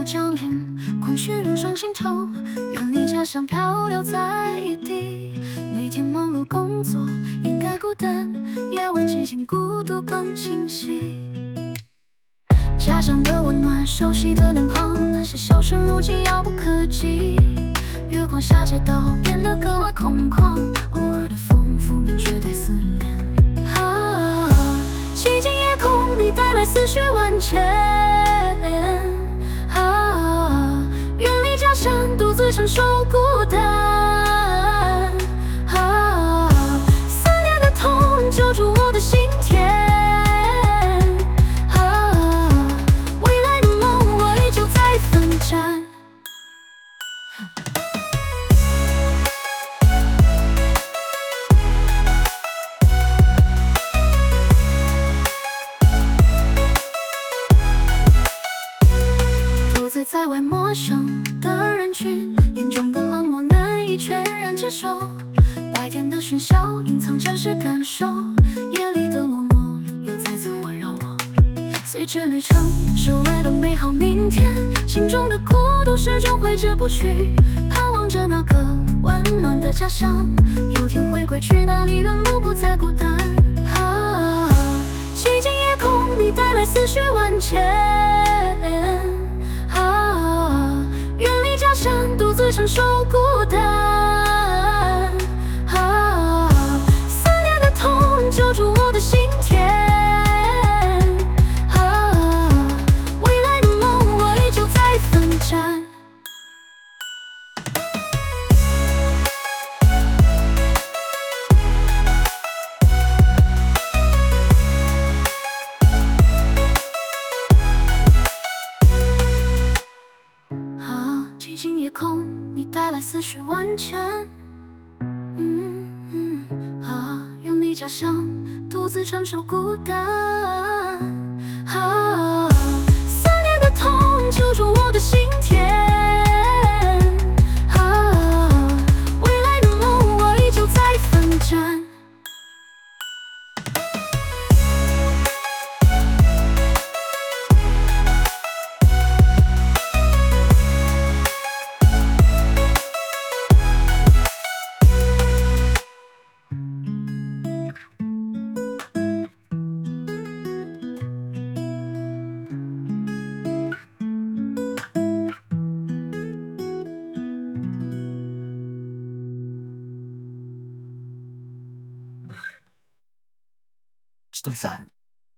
降临，空虚涌上心头，愿你家乡漂流在异地。每天忙碌工作，掩盖孤单，夜晚寂静，孤独更清晰。家乡的温暖，熟悉的脸庞，那些笑声如今遥不可及。月光下，街道变得格外空旷，偶尔的风拂面，却带思念。寂静夜空，你带来思绪万千。远离家乡，独自承受孤单。思念的痛，揪住我的心田。未来的梦，我依旧在奋战。独自在外陌生的人群，眼中的冷漠难以全然接受。白天的喧嚣隐藏真实感受，夜里的落寞又再次环绕我。随着旅程，收来的美好明天，心中的孤独始终挥之不去，盼望着那个温暖的家乡，有天会归去，那里原路不再孤单。寂静夜空，你带来思绪万千。远离家乡，独自承受孤单。思念的痛，揪住我的心田。未来的梦，我依旧在奋战。寂静夜空，你带来思绪万千。远离家乡，独自承受孤单。思念的痛，揪住我的心田。未来的梦，我依旧在奋战。 103